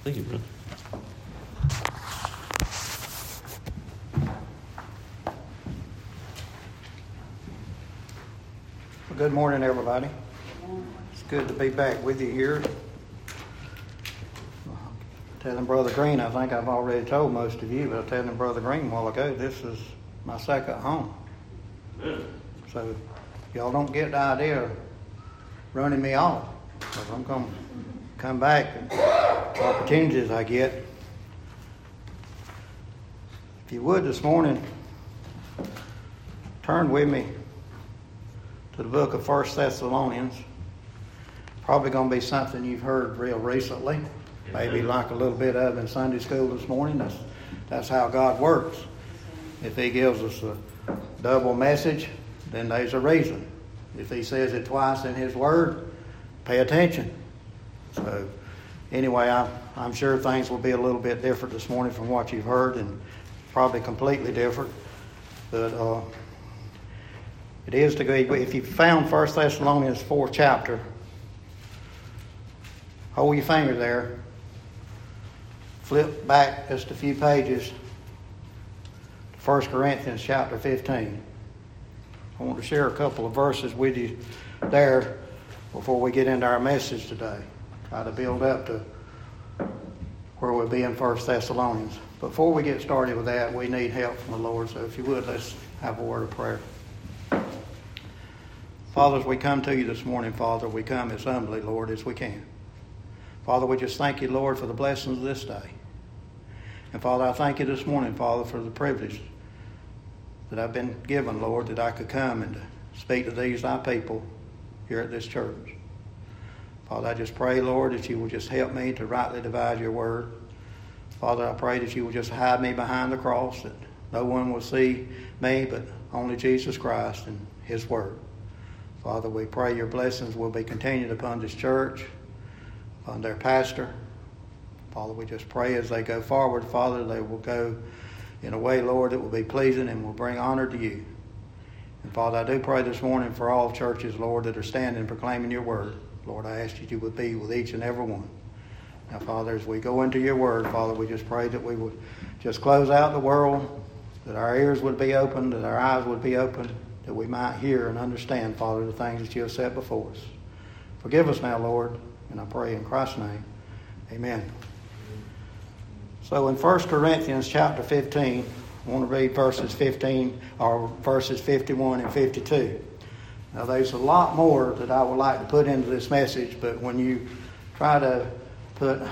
Thank you, brother. Well, good morning, everybody. It's good to be back with you here. Telling Brother Green, I think I've already told most of you, but I was telling Brother Green a while ago, this is my second home. So y'all don't get the idea of running me off, because I'm going to come back and opportunities I get. If you would this morning, turn with me to the book of 1 Thessalonians. Probably going to be something you've heard real recently. Maybe like a little bit of in Sunday school this morning. That's how God works. If He gives us a double message, then there's a reason. If He says it twice in His Word, pay attention. So anyway, I'm sure things will be a little bit different this morning from what you've heard, and probably completely different. But it is to go. If you found 1 Thessalonians 4th chapter, hold your finger there. Flip back just a few pages to 1 Corinthians chapter 15. I want to share a couple of verses with you there before we get into our message today. Try to build up to where we'll be in 1 Thessalonians. Before we get started with that, we need help from the Lord. So if you would, let's have a word of prayer. Father, as we come to you this morning, Father, we come as humbly, Lord, as we can. Father, we just thank you, Lord, for the blessings of this day. And Father, I thank you this morning, Father, for the privilege that I've been given, Lord, that I could come and speak to these thy people here at this church. Father, I just pray, Lord, that you will just help me to rightly divide your word. Father, I pray that you will just hide me behind the cross, that no one will see me but only Jesus Christ and his word. Father, we pray your blessings will be continued upon this church, upon their pastor. Father, we just pray as they go forward, Father, they will go in a way, Lord, that will be pleasing and will bring honor to you. And Father, I do pray this morning for all churches, Lord, that are standing proclaiming your word. Lord, I ask that you would be with each and every one. Now, Father, as we go into your word, Father, we just pray that we would just close out the world, that our ears would be open, that our eyes would be open, that we might hear and understand, Father, the things that you have set before us. Forgive us now, Lord, and I pray in Christ's name. Amen. So in 1 Corinthians chapter 15, I want to read verses 15 or verses 51 and 52. Now there's a lot more that I would like to put into this message, but when you try to put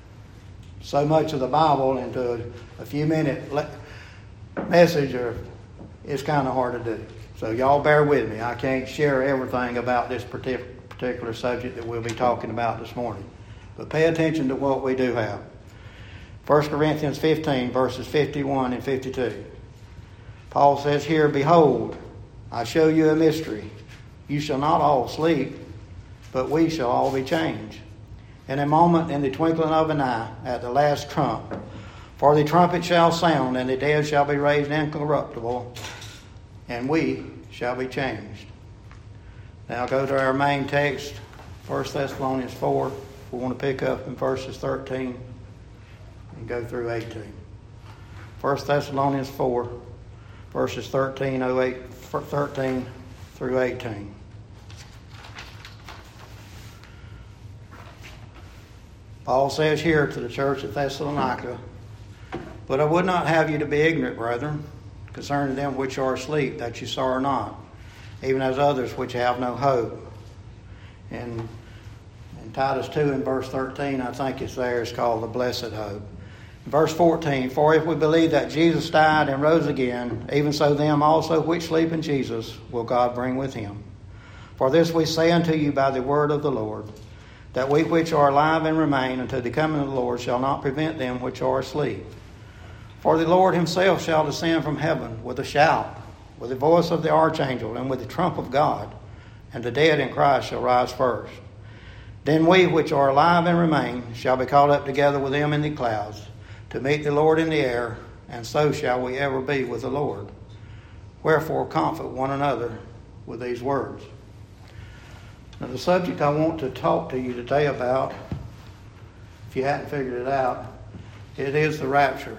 so much of the Bible into a few minute message, it's kind of hard to do. So y'all bear with me. I can't share everything about this particular subject that we'll be talking about this morning. But pay attention to what we do have. 1 Corinthians 15, verses 51 and 52. Paul says here, "Behold, I show you a mystery. You shall not all sleep, but we shall all be changed. In a moment, in the twinkling of an eye, at the last trump. For the trumpet shall sound, and the dead shall be raised incorruptible, and we shall be changed." Now go to our main text, 1 Thessalonians 4. We want to pick up in verses 13 and go through 18. 1 Thessalonians 4, verses 13 through 18. Paul says here to the church at Thessalonica, "But I would not have you to be ignorant, brethren, concerning them which are asleep, that you sorrow not, even as others which have no hope." And in Titus 2 and verse 13, I think it's there, it's called the blessed hope. Verse 14, "For if we believe that Jesus died and rose again, even so them also which sleep in Jesus will God bring with him. For this we say unto you by the word of the Lord, that we which are alive and remain until the coming of the Lord shall not prevent them which are asleep. For the Lord himself shall descend from heaven with a shout, with the voice of the archangel, and with the trump of God, and the dead in Christ shall rise first. Then we which are alive and remain shall be caught up together with them in the clouds, to meet the Lord in the air, and so shall we ever be with the Lord. Wherefore comfort one another with these words." Now the subject I want to talk to you today about if you hadn't figured it out, it is the rapture.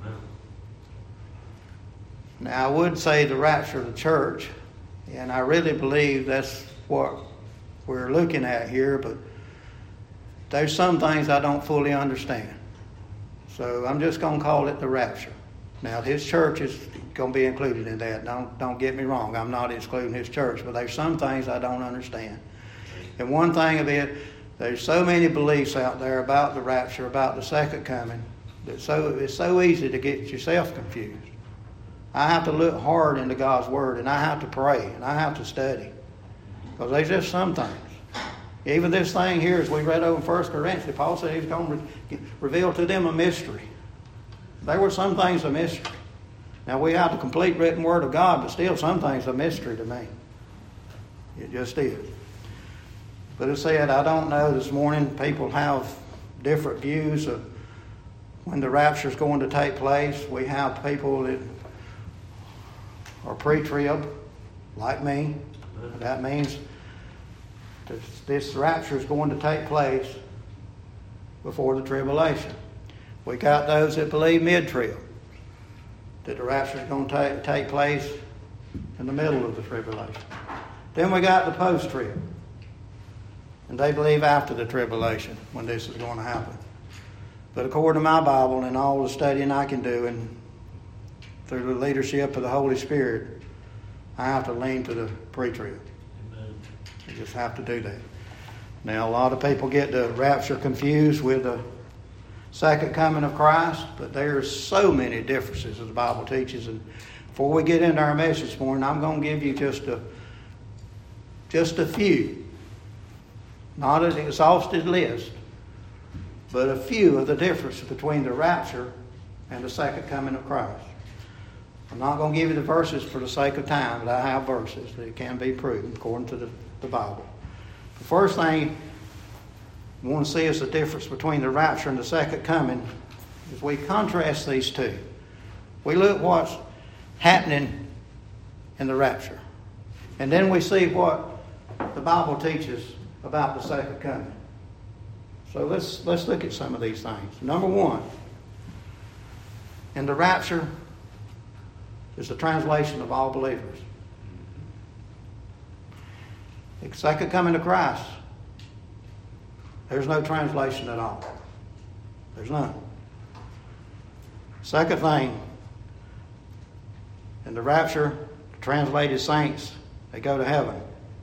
Now, I would say the rapture of the church, and I really believe that's what we're looking at here, but there's some things I don't fully understand. So I'm just going to call it the rapture. Now, his church is going to be included in that. Don't get me wrong. I'm not excluding his church, but there's some things I don't understand. And one thing of it, there's so many beliefs out there about the rapture, about the second coming, that it's so easy to get yourself confused. I have to look hard into God's Word, and I have to pray, and I have to study. Because there's just some things. Even this thing here, as we read over in 1 Corinthians, Paul said he was going to reveal to them a mystery. There were some things a mystery. Now, we have the complete written Word of God, but still some things a mystery to me. It just is. But it said, I don't know, this morning people have different views of when the rapture is going to take place. We have people that are pre-trib, like me. That means this rapture is going to take place before the tribulation. We got those that believe mid-trib, that the rapture is going to take place in the middle of the tribulation. Then we got the post-trib, and they believe after the tribulation when this is going to happen. But according to my Bible and all the studying I can do, and through the leadership of the Holy Spirit, I have to lean to the pre-trib. You just have to do that. Now, a lot of people get the rapture confused with the second coming of Christ, but there's so many differences as the Bible teaches. And before we get into our message this morning, I'm going to give you just a few, not an exhaustive list, but a few of the differences between the rapture and the second coming of Christ. I'm not going to give you the verses for the sake of time, but I have verses that can be proven according to the Bible. The first thing we want to see is the difference between the rapture and the second coming. If we contrast these two, we look what's happening in the rapture, and then we see what the Bible teaches about the second coming. So let's look at some of these things. Number one, in the rapture is the translation of all believers. The second coming of Christ, there's no translation at all. There's none. Second thing, in the rapture, the translated saints, they go to heaven.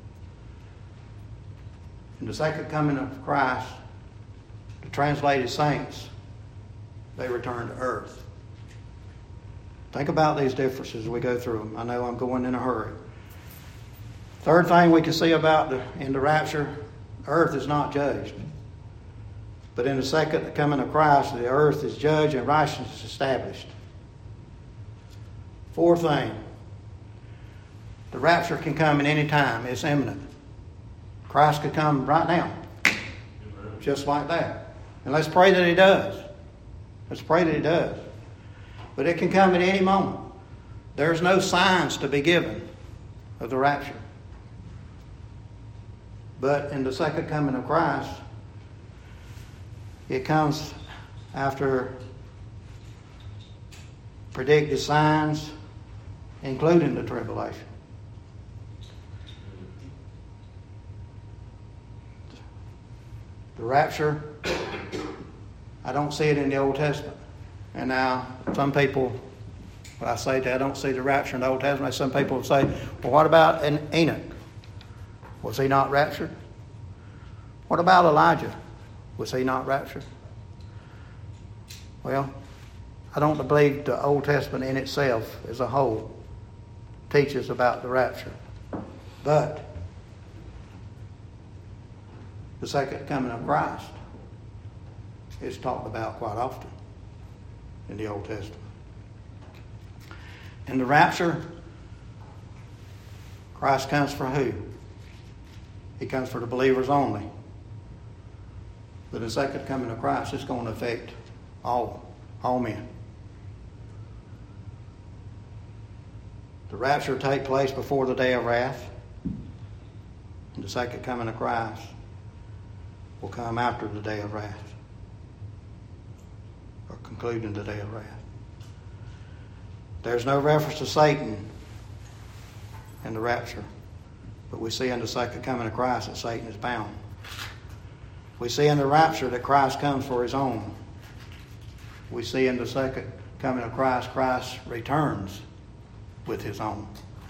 In the second coming of Christ, the translated saints, they return to earth. Think about these differences as we go through them. I know I'm going in a hurry. Third thing we can see about in the rapture, earth is not judged. But in the second coming of Christ, the earth is judged and righteousness established. Fourth thing, the rapture can come at any time. It's imminent. Christ could come right now. Just like that. And let's pray that He does. Let's pray that He does. But it can come at any moment. There's no signs to be given of the rapture. But in the second coming of Christ, it comes after predicted signs, including the tribulation. The rapture, I don't see it in the Old Testament. And now, some people, when I say that I don't see the rapture in the Old Testament, some people will say, well, what about Enoch? Was he not raptured? What about Elijah? Was he not raptured? Well, I don't believe the Old Testament in itself as a whole teaches about the rapture. But the second coming of Christ is talked about quite often in the Old Testament. In the rapture, Christ comes for who? He comes for the believers only. But the second coming of Christ is going to affect all men. The rapture will take place before the day of wrath. And the second coming of Christ will come after the day of wrath. concluding the day of wrath. There's no reference to Satan in the rapture, but we see in the second coming of Christ that Satan is bound. We see in the rapture that Christ comes for his own. We see in the second coming of Christ, Christ returns with his own.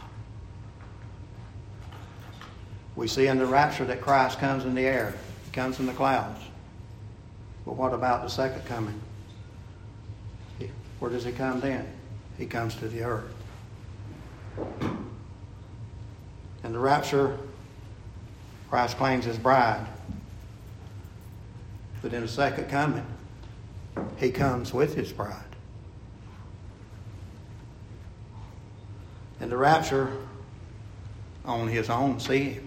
We see in the rapture that Christ comes in the air. He comes in the clouds. But what about the second coming? Where does he come then? He comes to the earth. In the rapture, Christ claims his bride. But in the second coming, he comes with his bride. In the rapture, only his own see him.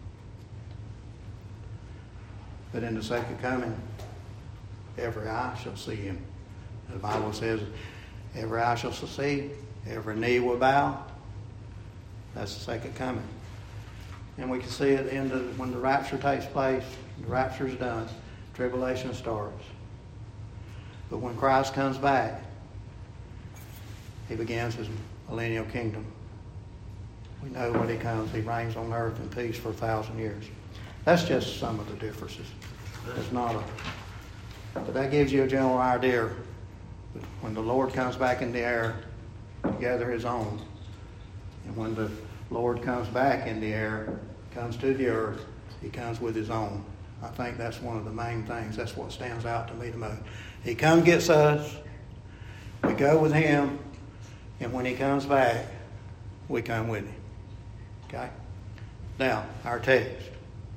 But in the second coming, every eye shall see him. The Bible says, every eye shall see, every knee will bow. That's the second coming. And we can see it when the rapture takes place, the rapture is done, tribulation starts. But when Christ comes back, he begins his millennial kingdom. We know when he comes, he reigns on earth in peace for 1,000 years. That's just some of the differences. It's not but that gives you a general idea. When the Lord comes back in the air to gather his own, and when the Lord comes back in the air, comes to the earth, he comes with his own. I think that's one of the main things. That's what stands out to me the most. He comes, gets us, we go with him, and when he comes back, we come with him. Okay? Now, our text.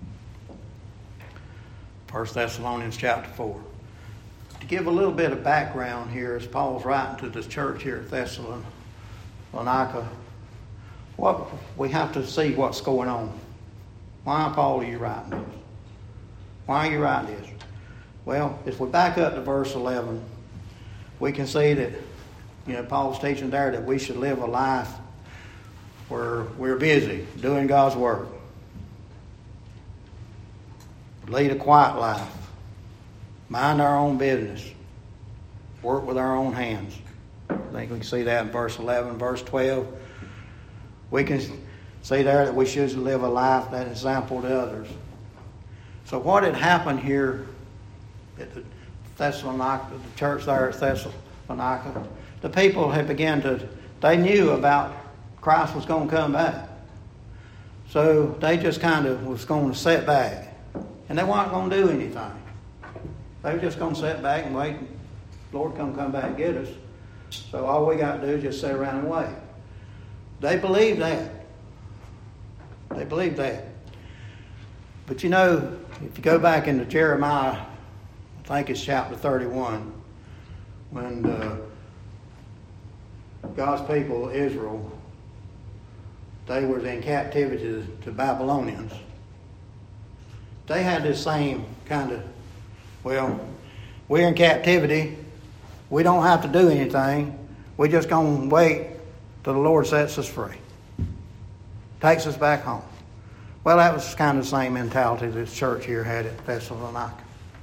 1 Thessalonians chapter 4. To give a little bit of background here, as Paul's writing to this church here at Thessalonica, we have to see what's going on. Why, Paul, are you writing this? Why are you writing this? Well, if we back up to verse 11, we can see that, Paul's teaching there that we should live a life where we're busy doing God's work. Lead a quiet life. Mind our own business. Work with our own hands. I think we can see that in verse 11. Verse 12, we can see there that we should live a life that example to others. So what had happened here at the Thessalonica, the church there at Thessalonica, the people had they knew about Christ was going to come back. So they just kind of was going to sit back. And they weren't going to do anything. They were just going to sit back and wait. The Lord come back and get us. So all we got to do is just sit around and wait. They believed that. They believed that. But if you go back into Jeremiah, I think it's chapter 31, when God's people, Israel, they were in captivity to Babylonians. They had this same kind of, we're in captivity. We don't have to do anything. We're just going to wait till the Lord sets us free. Takes us back home. Well, that was kind of the same mentality that the church here had at Thessalonica.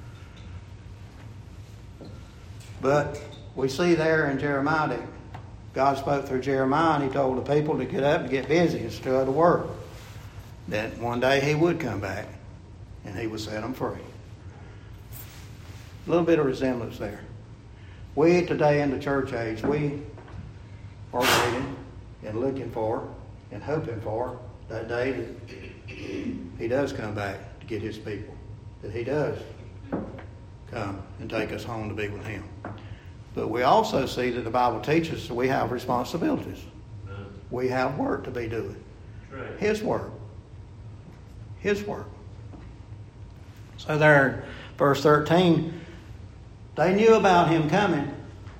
But we see there in Jeremiah that God spoke through Jeremiah and he told the people to get up and get busy and do the work. That one day he would come back and he would set them free. A little bit of resemblance there. We today in the church age, we are waiting and looking for and hoping for that day that he does come back to get his people. That he does come and take us home to be with him. But we also see that the Bible teaches that we have responsibilities. We have work to be doing. His work. His work. So there, verse 13, they knew about him coming.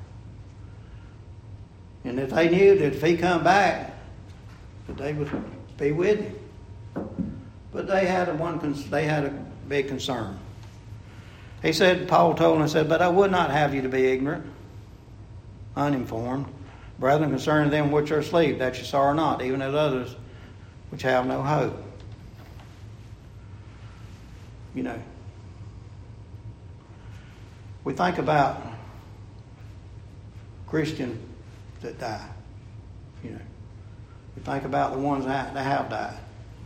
And that they knew that if he come back, that they would be with him. But they had a big concern. He said, Paul told them, but I would not have you to be ignorant, uninformed, brethren, concerning them which are asleep, that you sorrow not, even as others which have no hope. We think about Christians that die. You know, we think about the ones that have died.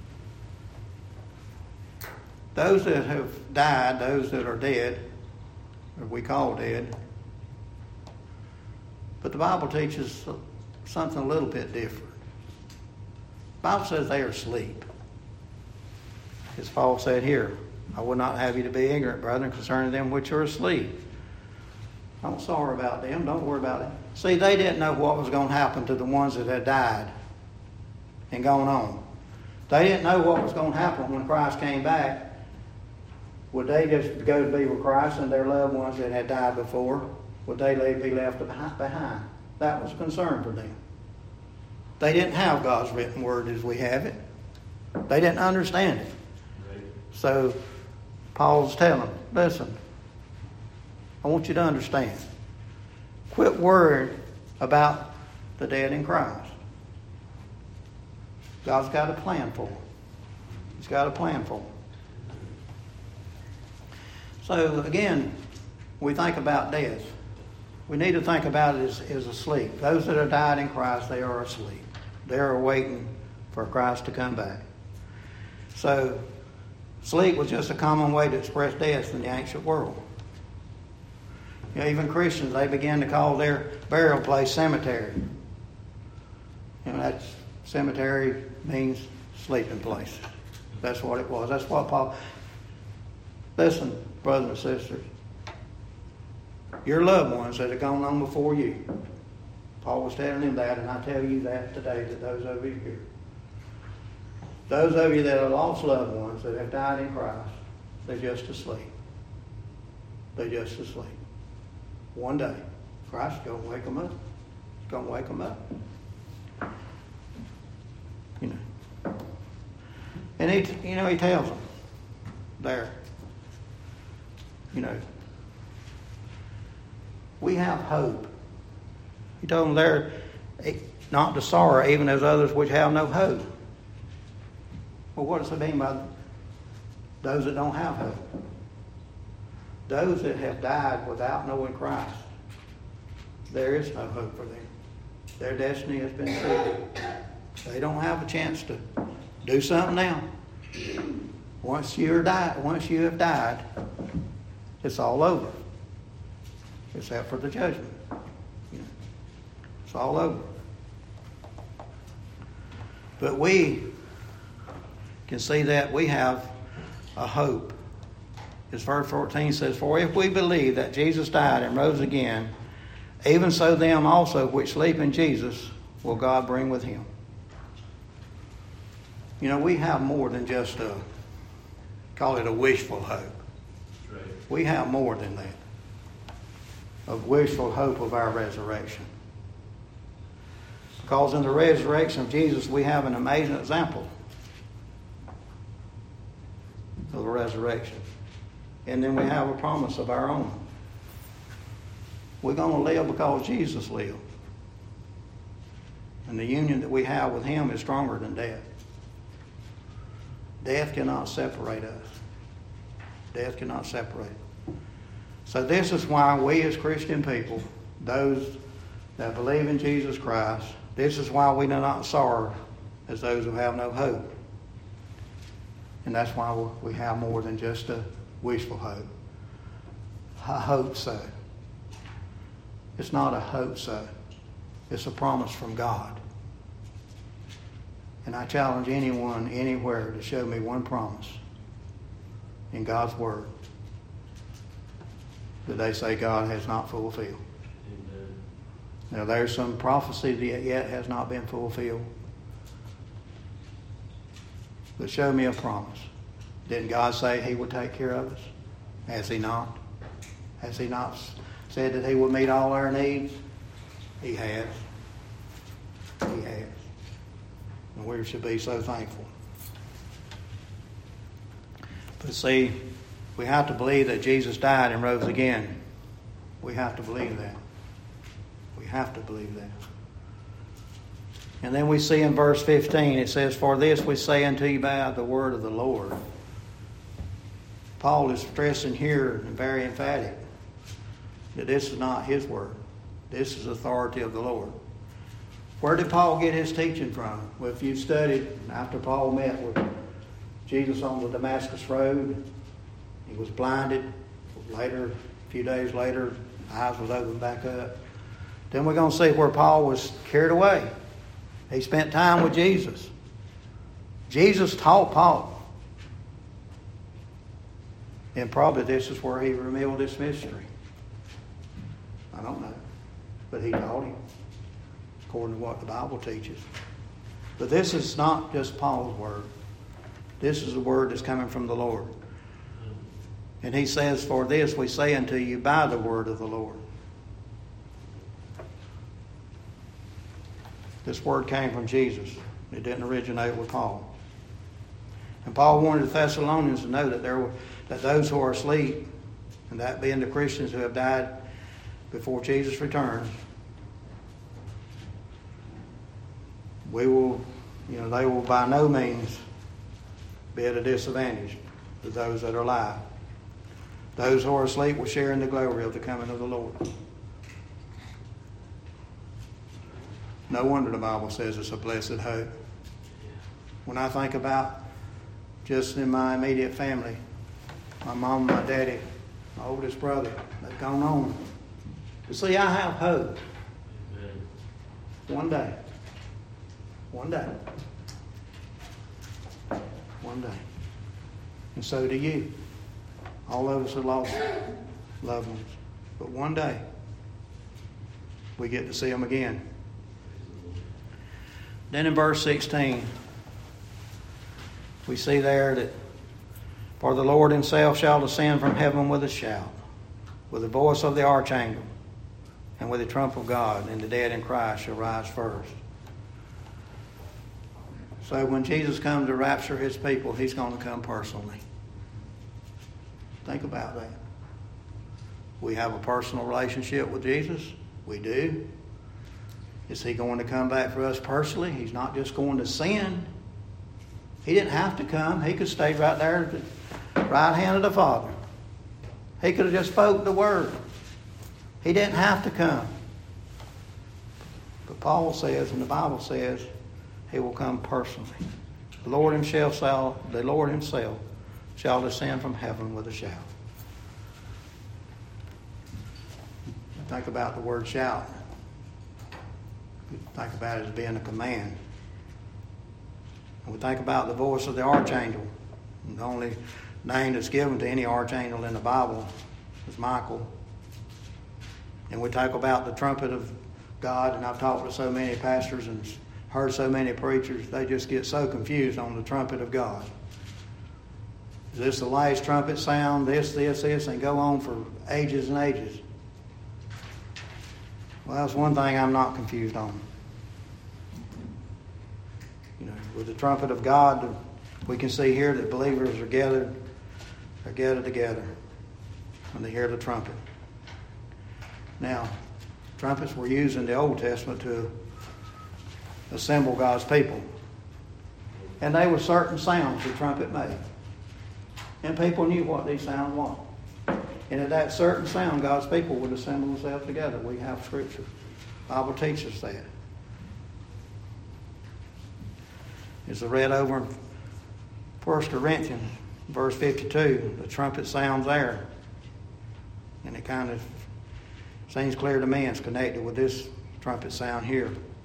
Those that have died, those that are dead, or we call dead. But the Bible teaches something a little bit different. The Bible says they are asleep. As Paul said here, I would not have you to be ignorant, brethren, concerning them which are asleep. Don't sorrow about them. Don't worry about it. See, they didn't know what was going to happen to the ones that had died and gone on. They didn't know what was going to happen when Christ came back. Would they just go to be with Christ and their loved ones that had died before? Would they be left behind? That was a concern for them. They didn't have God's written word as we have it. They didn't understand it. So Paul's telling them, listen, I want you to understand. Quit worrying about the dead in Christ. God's got a plan for them. He's got a plan for them. So again, we think about death. We need to think about it as asleep. Those that have died in Christ, they are asleep. They are waiting for Christ to come back. So sleep was just a common way to express death in the ancient world. You know, even Christians, they began to call their burial place cemetery. You know, that cemetery means sleeping place. That's what it was. That's what Paul... Listen, brothers and sisters, your loved ones that have gone on before you, Paul was telling them that, and I tell you that today to those of you here. Those of you that have lost loved ones that have died in Christ, they're just asleep. They're just asleep. One day, Christ is going to wake them up. He's going to wake them up. You know. And he tells them there, you know, we have hope. He told them there not to sorrow even as others which have no hope. Well, what does it mean by those that don't have hope? Those that have died without knowing Christ, there is no hope for them. Their destiny has been sealed. They don't have a chance to do something now. Once you have died, it's all over. Except for the judgment. It's all over. But we can see that we have a hope. As verse 14 says, for if we believe that Jesus died and rose again, even so them also which sleep in Jesus will God bring with him. You know, we have more than just call it a wishful hope. Right. We have more than that. A wishful hope of our resurrection. Because in the resurrection of Jesus, we have an amazing example of the resurrection. And then we have a promise of our own. We're going to live because Jesus lived. And the union that we have with him is stronger than death. Death cannot separate us. Death cannot separate. So this is why we as Christian people, those that believe in Jesus Christ, this is why we do not sorrow as those who have no hope. And that's why we have more than just a wishful hope. I hope so. It's not a hope so. It's a promise from God. And I challenge anyone, anywhere, to show me one promise in God's Word that they say God has not fulfilled. Amen. Now there's some prophecy that yet has not been fulfilled. But show me a promise. Didn't God say he would take care of us? Has he not? Has he not said that he would meet all our needs? He has. He has. And we should be so thankful. But see, we have to believe that Jesus died and rose again. We have to believe that. We have to believe that. And then we see in verse 15, it says, for this we say unto you by the word of the Lord. Paul is stressing here and very emphatic that this is not his word. This is authority of the Lord. Where did Paul get his teaching from? Well, if you studied after Paul met with Jesus on the Damascus Road, he was blinded. Later, a few days later, eyes was opened back up. Then we're going to see where Paul was carried away. He spent time with Jesus. Jesus taught Paul. And probably this is where he revealed this mystery. I don't know. But he taught him, according to what the Bible teaches. But this is not just Paul's word. This is the word that's coming from the Lord. And he says, for this we say unto you by the word of the Lord. This word came from Jesus. It didn't originate with Paul. And Paul wanted the Thessalonians to know that those who are asleep, and that being the Christians who have died before Jesus returns, they will by no means be at a disadvantage to those that are alive. Those who are asleep will share in the glory of the coming of the Lord. No wonder the Bible says it's a blessed hope. When I think about just in my immediate family, my mom, my daddy, my oldest brother, they've gone on. You see, I have hope. Amen. One day. And so do you. All of us have lost loved ones. But one day, we get to see them again. Then in verse 16, we see there that, for the Lord himself shall descend from heaven with a shout, with the voice of the archangel, and with the trump of God, and the dead in Christ shall rise first. So when Jesus comes to rapture his people, he's going to come personally. Think about that. We have a personal relationship with Jesus. We do. Is he going to come back for us personally? He's not just going to send. He didn't have to come. He could stay right there at the right hand of the Father. He could have just spoke the word. He didn't have to come. But Paul says, and the Bible says, he will come personally. The Lord himself shall descend from heaven with a shout. Think about the word shout. Think about it as being a command. And we think about the voice of the archangel. And the only name that's given to any archangel in the Bible is Michael. And we talk about the trumpet of God, and I've talked to so many pastors and heard so many preachers, they just get so confused on the trumpet of God. Is this the last trumpet sound? This, and go on for ages and ages. Well, that's one thing I'm not confused on. With the trumpet of God, we can see here that believers are gathered together when they hear the trumpet. Now, trumpets were used in the Old Testament to assemble God's people. And they were certain sounds the trumpet made. And people knew what these sounds were. And at that certain sound, God's people would assemble themselves together. We have Scripture. The Bible teaches that. It's read over in 1 Corinthians, verse 52. The trumpet sounds there. And it kind of seems clear to me it's connected with this trumpet sound here.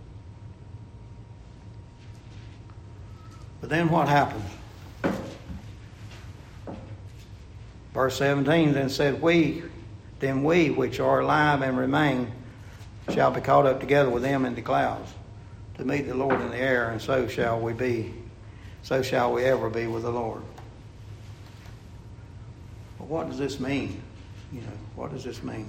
But then what happens? Verse 17 then said, we which are alive and remain shall be caught up together with them in the clouds to meet the Lord in the air, and so shall we ever be with the Lord. But what does this mean? What does this mean?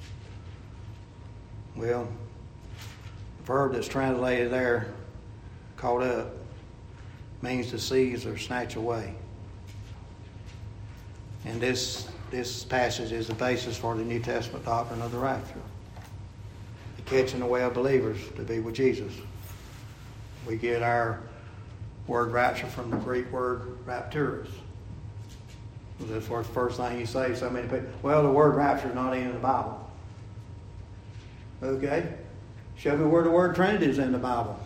Well, the verb that's translated there, caught up, means to seize or snatch away. And this passage is the basis for the New Testament doctrine of the rapture. The catching away of believers to be with Jesus. We get our word rapture from the Greek word rapturus. That's the first thing you say. So many people, well, the word rapture is not even in the Bible. Okay? Show me where the word Trinity is in the Bible.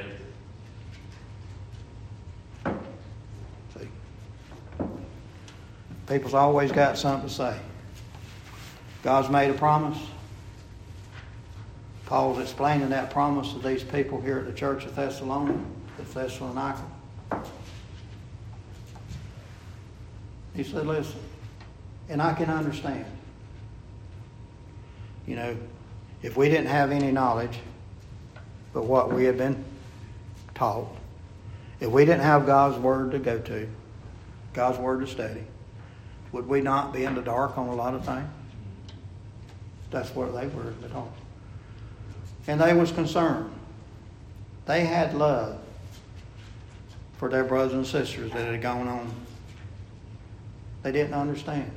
Right. See? People's always got something to say. God's made a promise. Paul's explaining that promise to these people here at the church of Thessalonica. He said, listen, and I can understand. You know, if we didn't have any knowledge but what we had been taught, if we didn't have God's Word to go to, God's Word to study, would we not be in the dark on a lot of things? That's what they were taught. And they was concerned. They had love for their brothers and sisters that had gone on. They didn't understand.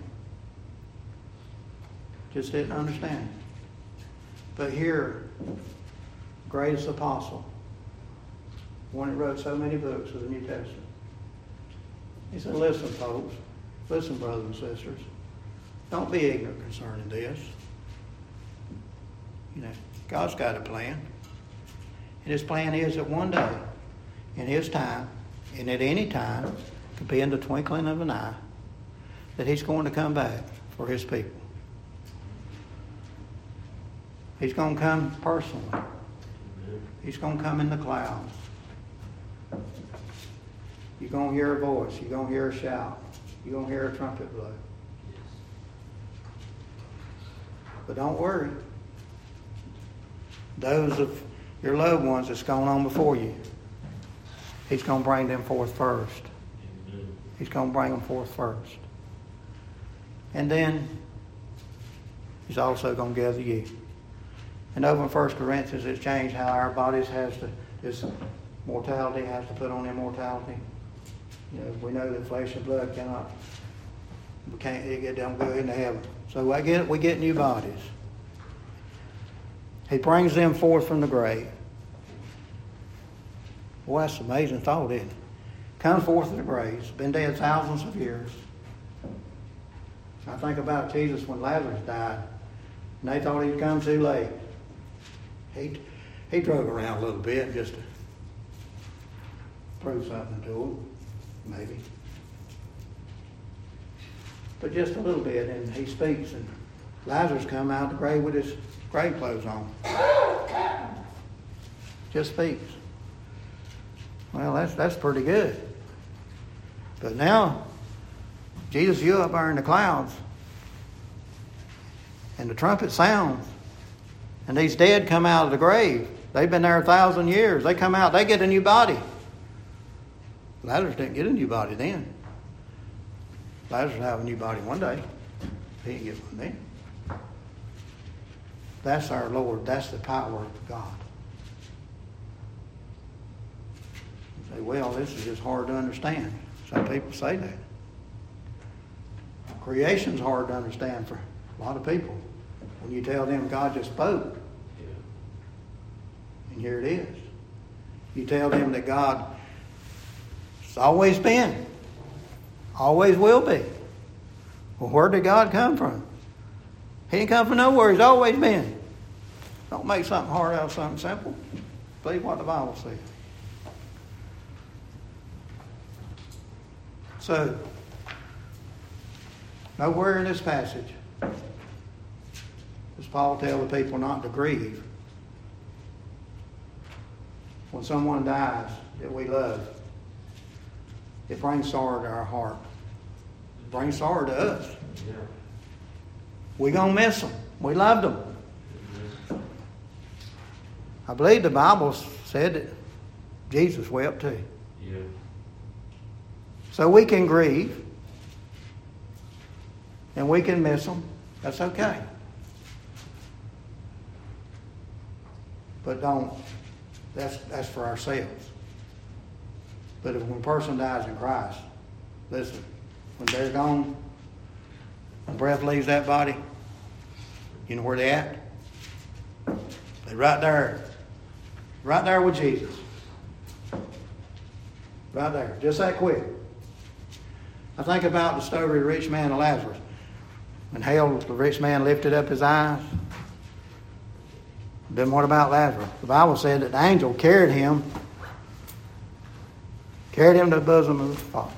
Just didn't understand. But here, greatest apostle, one that wrote so many books of the New Testament, he said, listen, folks, listen, brothers and sisters, don't be ignorant concerning this. You know, God's got a plan. And his plan is that one day, in his time, and at any time, could be in the twinkling of an eye, that he's going to come back for his people. He's going to come personally. He's going to come in the clouds. You're going to hear a voice. You're going to hear a shout. You're going to hear a trumpet blow. But don't worry. Those of your loved ones that's gone on before you, he's going to bring them forth first. He's going to bring them forth first. And then he's also going to gather you. And over in 1 Corinthians, it's changed how our bodies has to, this mortality has to put on immortality. You know, we know that flesh and blood it don't go into heaven. So we get new bodies. He brings them forth from the grave. Boy, that's an amazing thought, isn't it? Come forth from the graves, been dead thousands of years. I think about Jesus when Lazarus died, and they thought he'd come too late. He drove around a little bit just to prove something to him, maybe. But just a little bit, and he speaks, and Lazarus come out of the grave with his grave clothes on. Just speaks. Well, that's pretty good. But now, Jesus, you up there in the clouds, and the trumpet sounds, and these dead come out of the grave. They've been there 1,000 years. They come out, they get a new body. Lazarus didn't get a new body then. Lazarus will have a new body one day. He didn't get one then. That's our Lord. That's the power of God. You say, well, this is just hard to understand. Some people say that. Creation's hard to understand for a lot of people. When you tell them God just spoke. And here it is. You tell them that God has always been. Always will be. Well, where did God come from? He didn't come from nowhere. He's always been. Don't make something hard out of something simple. Believe what the Bible says. So, nowhere in this passage does Paul tell the people not to grieve when someone dies that we love. It brings sorrow to our heart. It brings sorrow to us. Yeah. We're going to miss them. We loved them. I believe the Bible said that Jesus wept too. Yeah. So we can grieve. And we can miss them. That's okay. But don't. That's for ourselves. But when a person dies in Christ, listen, when they're gone, when breath leaves that body, you know where they at? They're right there. Right there with Jesus. Right there. Just that quick. I think about the story of the rich man and Lazarus. When the rich man lifted up his eyes, Then what about Lazarus? The Bible said that the angel carried him to the bosom of his Father.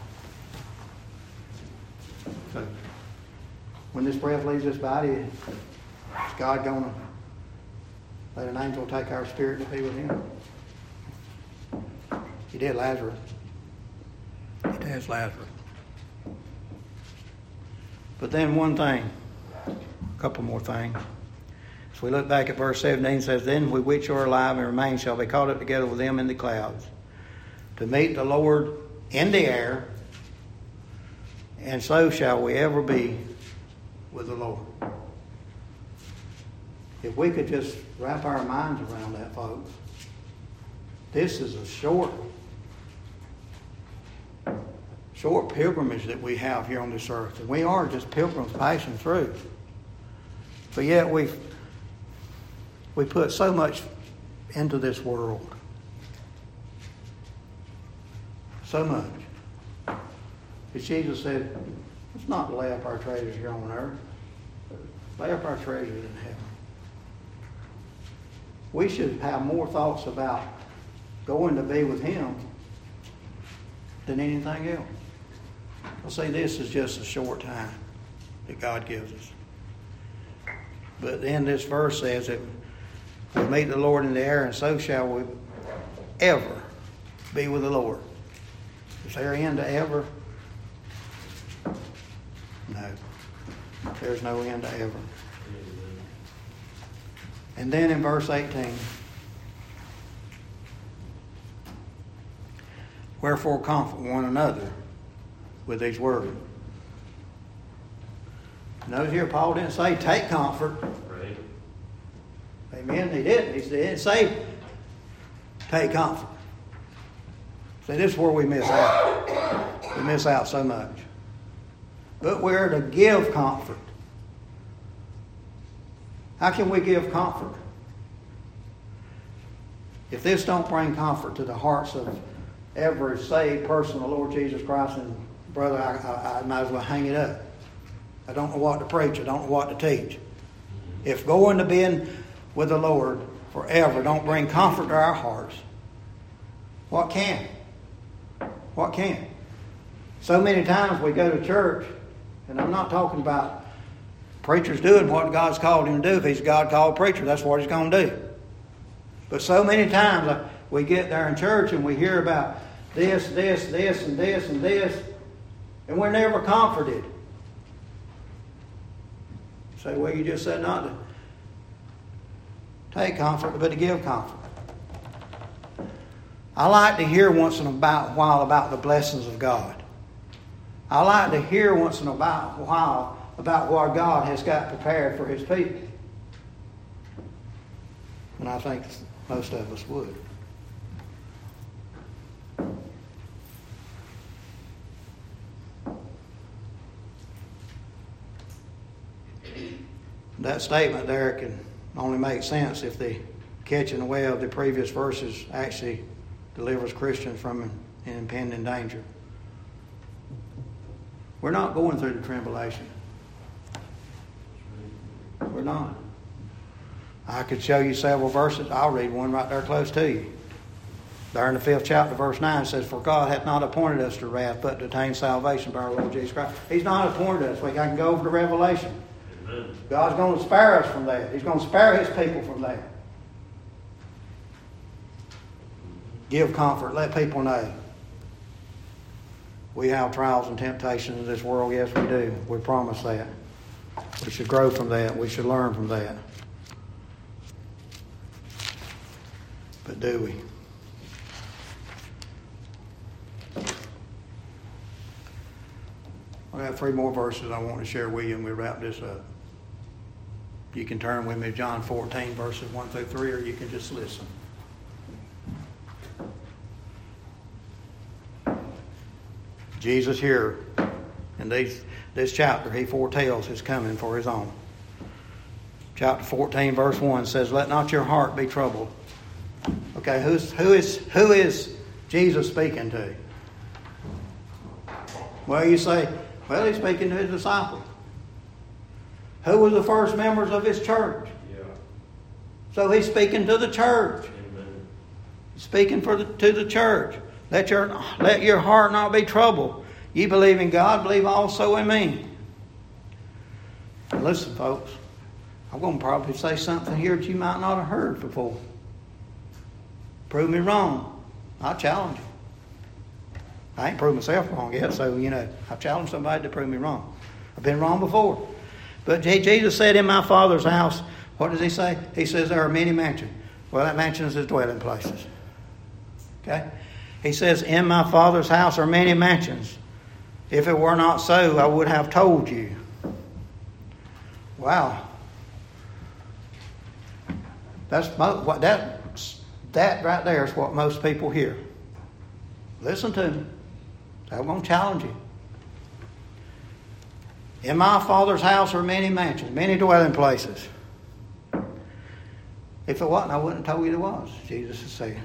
So, when this breath leaves this body, is God going to let an angel take our spirit to be with him? He did Lazarus. He does Lazarus. But then one thing, a couple more things. So we look back at verse 17, it says, Then we which are alive and remain shall be caught up together with them in the clouds, to meet the Lord in the air, and so shall we ever be with the Lord. If we could just wrap our minds around that, folks. This is a short pilgrimage that we have here on this earth. And we are just pilgrims passing through. But yet we put so much into this world. So much. As Jesus said, let's not lay up our treasures here on earth. Lay up our treasures in heaven. We should have more thoughts about going to be with Him than anything else. Well, see, this is just a short time that God gives us. But then this verse says that we meet the Lord in the air, and so shall we ever be with the Lord. Is there an end to ever? No. There's no end to ever. And then in verse 18, wherefore comfort one another with these words. Notice here Paul didn't say take comfort. Right. Amen. He didn't. He didn't say take comfort. See, this is where we miss out. We miss out so much. But we're to give comfort. How can we give comfort? If this don't bring comfort to the hearts of every saved person of the Lord Jesus Christ, and brother, I might as well hang it up. I don't know what to preach. I don't know what to teach. If going to being with the Lord forever don't bring comfort to our hearts, what can? What can? So many times we go to church, and I'm not talking about preachers doing what God's called him to do. If he's a God-called preacher, that's what he's going to do. But so many times we get there in church and we hear about this, and this, and this, and we're never comforted. Say, well, you just said not to take comfort, but to give comfort. I like to hear once in a while about the blessings of God. I like to hear once in a while about what God has got prepared for His people. And I think most of us would. That statement there can only make sense if the catching away of the previous verses actually delivers Christians from an impending danger. We're not going through the tribulation. We're not. I could show you several verses. I'll read one right there close to you. There in the 5th chapter, verse 9, it says, For God hath not appointed us to wrath, but to attain salvation by our Lord Jesus Christ. He's not appointed us. We can go over to Revelation. Amen. God's going to spare us from that. He's going to spare His people from that. Give comfort. Let people know. We have trials and temptations in this world. Yes, we do. We promise that. We should grow from that. We should learn from that. But do we? I got 3 more verses I want to share with you, and we wrap this up. You can turn with me to John 14, verses 1 through 3, or you can just listen. Jesus here, in this chapter, He foretells His coming for His own. Chapter 14, verse 1 says, Let not your heart be troubled. Okay, who is Jesus speaking to? Well, you say, well, He's speaking to His disciples. Who were the first members of His church? So he's speaking to the church. Amen. He's speaking to the church. Let your heart not be troubled. You believe in God, believe also in me. And listen, folks, I'm going to probably say something here that you might not have heard before. Prove me wrong. I challenge you. I ain't proved myself wrong yet, so, I challenge somebody to prove me wrong. I've been wrong before. But Jesus said, in my Father's house, what does he say? He says there are many mansions. Well, that mansion is his dwelling places. Okay? He says, in my Father's house are many mansions. If it were not so, I would have told you. Wow. That right there is what most people hear. Listen to me. I'm going to challenge you. In my Father's house are many mansions, many dwelling places. If it wasn't, I wouldn't have told you there was, Jesus is saying.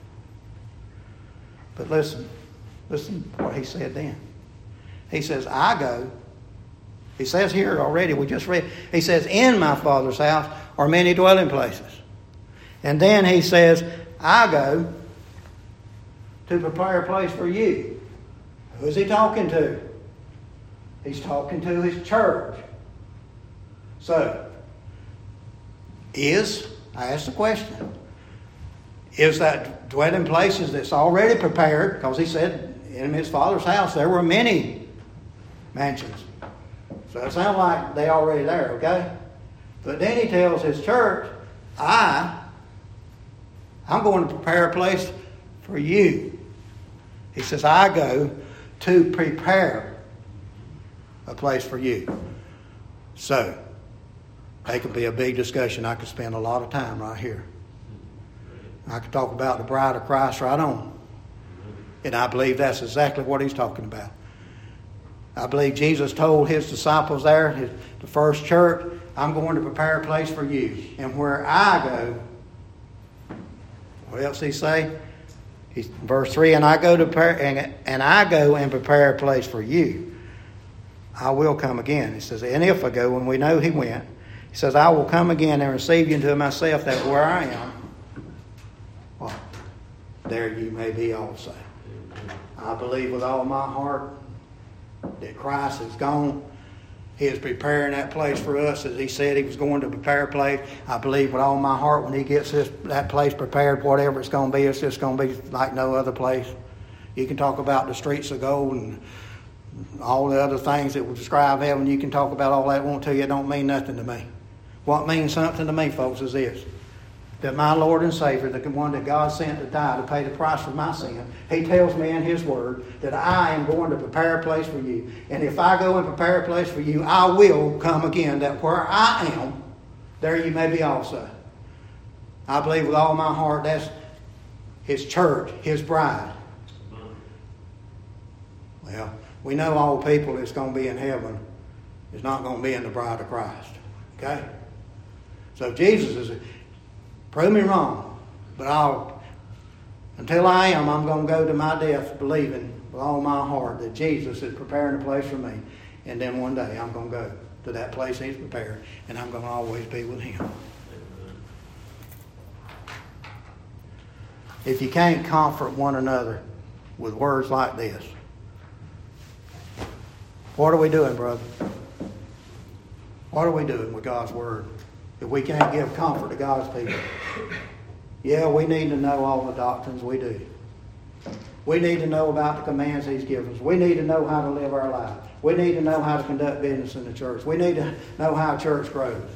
But listen to what he said then. He says, I go. He says here already, we just read, he says, in my Father's house are many dwelling places. And then he says, I go to prepare a place for you. Who is he talking to? He's talking to his church. So, I asked the question, is that dwelling places that's already prepared? Because he said in his Father's house there were many mansions. So it sounds like they're already there, okay? But then he tells his church, I'm going to prepare a place for you. He says, I go to prepare a place for you. So, that could be a big discussion. I could spend a lot of time right here. I could talk about the bride of Christ right on. And I believe that's exactly what he's talking about. I believe Jesus told his disciples there, the first church, I'm going to prepare a place for you. And where I go, what else did he say? Verse 3, and I go and prepare a place for you. I will come again. He says, and if I go, and we know he went, he says, I will come again and receive you into myself, that where I am, well, there you may be also. I believe with all my heart that Christ is gone. He is preparing that place for us, as he said he was going to prepare a place. I believe with all my heart when he gets that place prepared, whatever it's going to be, it's just going to be like no other place. You can talk about the streets of gold and all the other things that would describe heaven. You can talk about all that, won't tell you, it don't mean nothing to me. What means something to me, folks, is this. That my Lord and Savior, the one that God sent to die to pay the price for my sin, he tells me in his word that I am going to prepare a place for you. And if I go and prepare a place for you, I will come again, that where I am, there you may be also. I believe with all my heart that's his church, his bride. Well, we know all people that's going to be in heaven is not going to be in the bride of Christ. Okay? So Jesus is... Prove me wrong, but until I am, I'm going to go to my death believing with all my heart that Jesus is preparing a place for me. And then one day I'm going to go to that place he's prepared, and I'm going to always be with him. If you can't comfort one another with words like this, what are we doing, brother? What are we doing with God's word? If we can't give comfort to God's people. Yeah, we need to know all the doctrines, we do. We need to know about the commands he's given us. We need to know how to live our lives. We need to know how to conduct business in the church. We need to know how a church grows.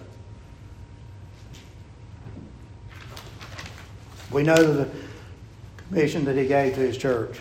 We know the commission that he gave to his church.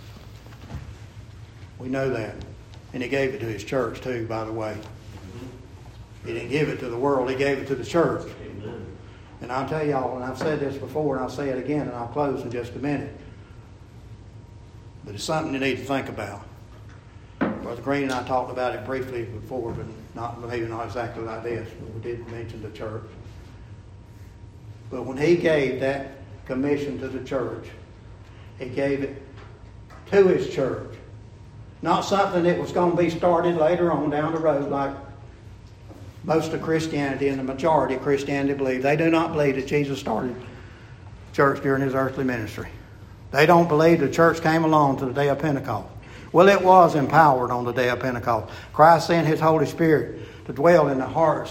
We know that. And he gave it to his church too, by the way. He didn't give it to the world. He gave it to the church. Amen. And I'll tell y'all, and I've said this before, and I'll say it again, and I'll close in just a minute. But it's something you need to think about. Brother Green and I talked about it briefly before, but maybe not exactly like this. But we did mention the church. But when he gave that commission to the church, he gave it to his church. Not something that was going to be started later on down the road like most of Christianity and the majority of Christianity believe. They do not believe that Jesus started church during his earthly ministry. They don't believe the church came along to the day of Pentecost. Well, it was empowered on the day of Pentecost. Christ sent his Holy Spirit to dwell in the hearts.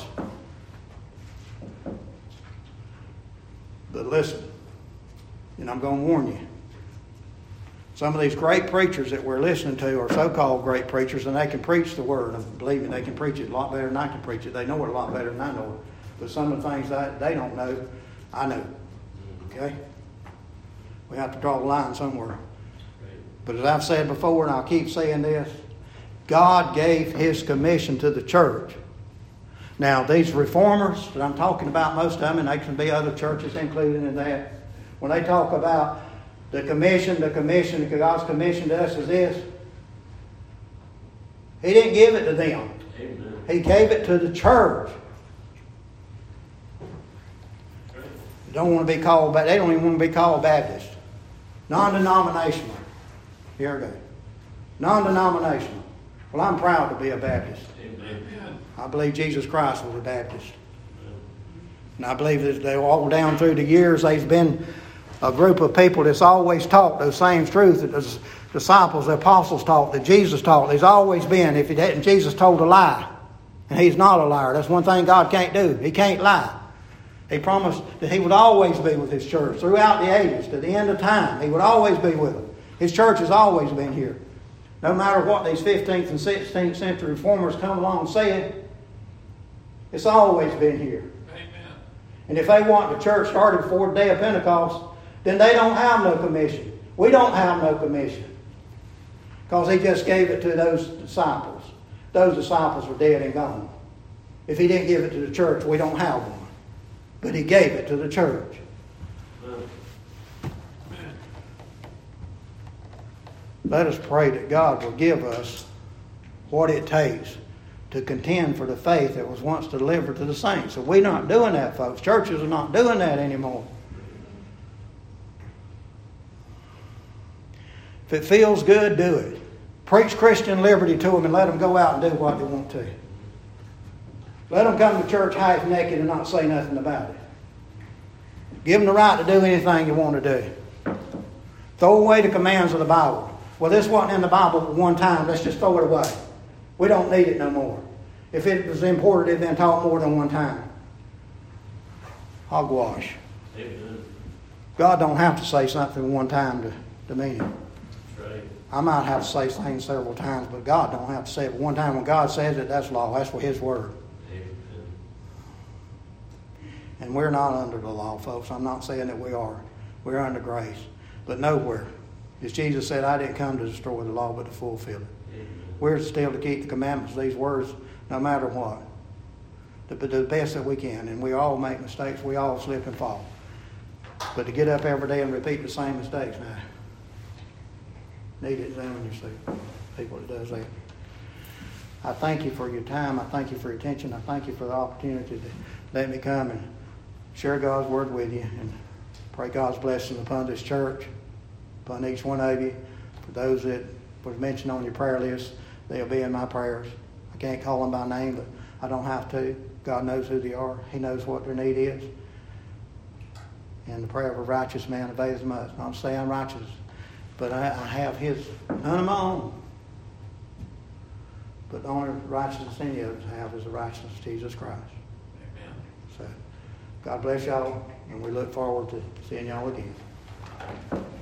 But listen, and I'm going to warn you. Some of these great preachers that we're listening to are so-called great preachers, and they can preach the word. And believe me, they can preach it a lot better than I can preach it. They know it a lot better than I know it. But some of the things that they don't know, I know. Okay? We have to draw the line somewhere. But as I've said before, and I'll keep saying this, God gave his commission to the church. Now, these reformers that I'm talking about, most of them, and there can be other churches included in that, when they talk about the commission, God's commission to us is this. He didn't give it to them. Amen. He gave it to the church. They don't even want to be called Baptist. Non-denominational. Here we go. Non-denominational. Well, I'm proud to be a Baptist. Amen. I believe Jesus Christ was a Baptist. And I believe that they all down through the years, there's been a group of people that's always taught those same truths that the disciples, the apostles taught, that Jesus taught. There's always been, if he hadn't, Jesus told a lie. And he's not a liar. That's one thing God can't do. He can't lie. He promised that he would always be with his church throughout the ages, to the end of time. He would always be with them. His church has always been here. No matter what these 15th and 16th century reformers come along and say, it's always been here. Amen. And if they want the church started before the day of Pentecost, then they don't have no commission. We don't have no commission. Because he just gave it to those disciples. Those disciples were dead and gone. If he didn't give it to the church, we don't have one. But he gave it to the church. Let us pray that God will give us what it takes to contend for the faith that was once delivered to the saints. So we're not doing that, folks. Churches are not doing that anymore. If it feels good, do it. Preach Christian liberty to them and let them go out and do what they want to. Let them come to church half naked and not say nothing about it. Give them the right to do anything you want to do. Throw away the commands of the Bible. Well, this wasn't in the Bible at one time. Let's just throw it away. We don't need it no more. If it was important, it had been taught more than one time. Hogwash. Amen. God don't have to say something one time to mean it. Right. I might have to say things several times, but God don't have to say it one time. When God says it, that's law. That's for his word. Amen. And we're not under the law, folks. I'm not saying that we are. We're under grace. But nowhere. As Jesus said, I didn't come to destroy the law, but to fulfill it. Amen. We're still to keep the commandments, these words, no matter what. To do the best that we can. And we all make mistakes. We all slip and fall. But to get up every day and repeat the same mistakes, now, need to examine yourself. People that does that. I thank you for your time. I thank you for your attention. I thank you for the opportunity to let me come and share God's word with you. And pray God's blessing upon this church, upon each one of you. For those that was mentioned on your prayer list, they'll be in my prayers. I can't call them by name, but I don't have to. God knows who they are. He knows what their need is. And the prayer of a righteous man avails much. Not to say I'm righteous, but I have his, none of my own. But the only righteousness any of us have is the righteousness of Jesus Christ. Amen. So, God bless y'all, and we look forward to seeing y'all again.